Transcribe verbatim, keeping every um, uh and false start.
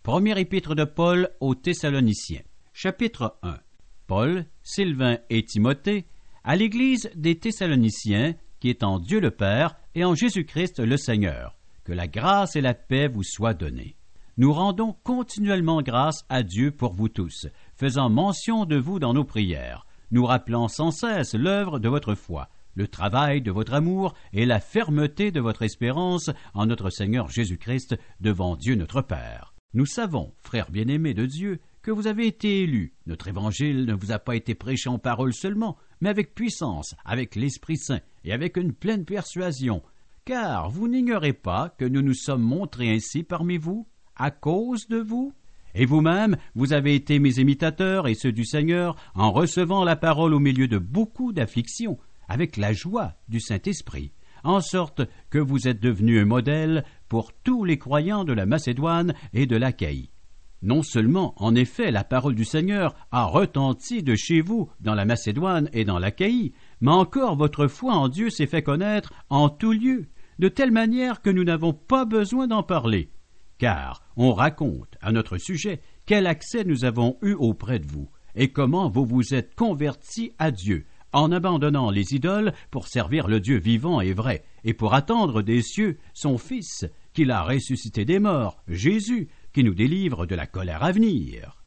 Première épître de Paul aux Thessaloniciens. Chapitre un. Paul, Sylvain et Timothée, à l'Église des Thessaloniciens, qui est en Dieu le Père et en Jésus-Christ le Seigneur. Que la grâce et la paix vous soient données. Nous rendons continuellement grâce à Dieu pour vous tous, faisant mention de vous dans nos prières, nous rappelant sans cesse l'œuvre de votre foi, le travail de votre amour et la fermeté de votre espérance en notre Seigneur Jésus-Christ devant Dieu notre Père. Nous savons, frères bien-aimés de Dieu, que vous avez été élus. Notre évangile ne vous a pas été prêché en parole seulement, mais avec puissance, avec l'Esprit Saint et avec une pleine persuasion. Car vous n'ignorez pas que nous nous sommes montrés ainsi parmi vous, à cause de vous. Et vous-même, vous avez été mes imitateurs et ceux du Seigneur, en recevant la parole au milieu de beaucoup d'afflictions, avec la joie du Saint-Esprit, en sorte que vous êtes devenus un modèle pour tous les croyants de la Macédoine et de l'Achaïe. Non seulement, en effet, la parole du Seigneur a retenti de chez vous dans la Macédoine et dans l'Achaïe, mais encore votre foi en Dieu s'est fait connaître en tout lieu, de telle manière que nous n'avons pas besoin d'en parler. Car on raconte à notre sujet quel accès nous avons eu auprès de vous, et comment vous vous êtes convertis à Dieu, en abandonnant les idoles pour servir le Dieu vivant et vrai, et pour attendre des cieux son Fils, qu'il a ressuscité des morts, Jésus, qui nous délivre de la colère à venir.